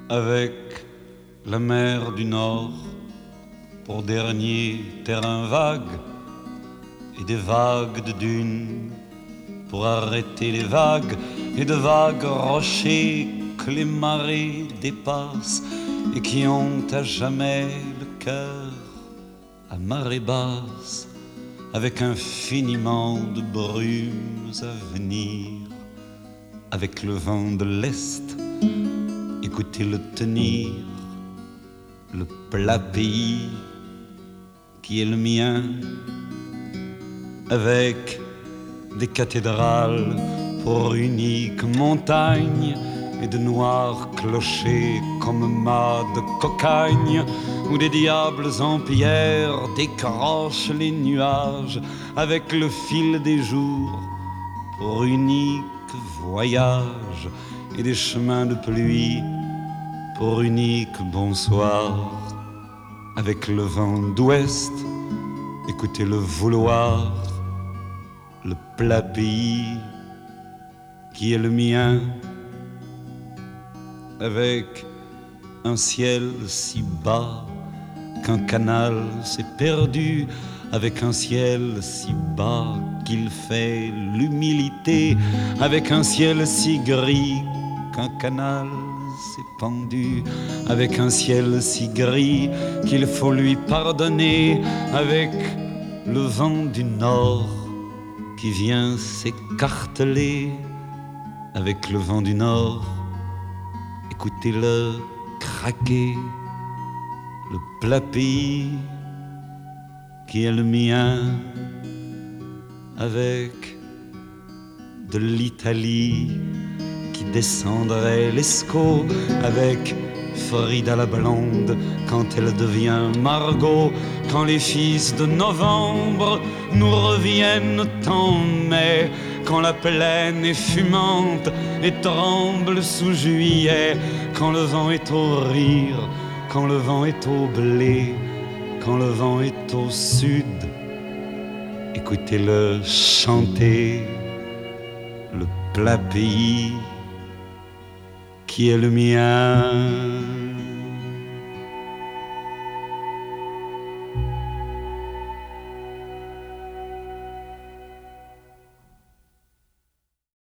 avec la mer du Nord pour dernier terrain vague et des vagues de dunes pour arrêter les vagues et de vagues rochers que les marées dépassent et qui ont à jamais le cœur à marée basse, avec infiniment de brumes à venir, avec le vent de l'Est, écoutez-le tenir, le plat pays qui est le mien, avec des cathédrales pour unique montagne et de noirs clochers comme mâts de cocagne, où des diables en pierre décrochent les nuages avec le fil des jours pour unique voyage et des chemins de pluie pour unique bonsoir, avec le vent d'ouest, écoutez le vouloir, le plat pays qui est le mien, avec un ciel si bas qu'un canal s'est perdu, avec un ciel si bas qu'il fait l'humilité, avec un ciel si gris qu'un canal s'est pendu, avec un ciel si gris qu'il faut lui pardonner, avec le vent du nord qui vient s'écarteler, avec le vent du nord, écoutez-le craquer, le plat pays qui est le mien, avec de l'Italie qui descendrait l'Escaut, avec Frida la blonde quand elle devient Margot, quand les fils de novembre nous reviennent en mai, quand la plaine est fumante et tremble sous juillet, quand le vent est au rire, quand le vent est au blé, quand le vent est au sud, écoutez-le chanter, le plat pays qui est le mien.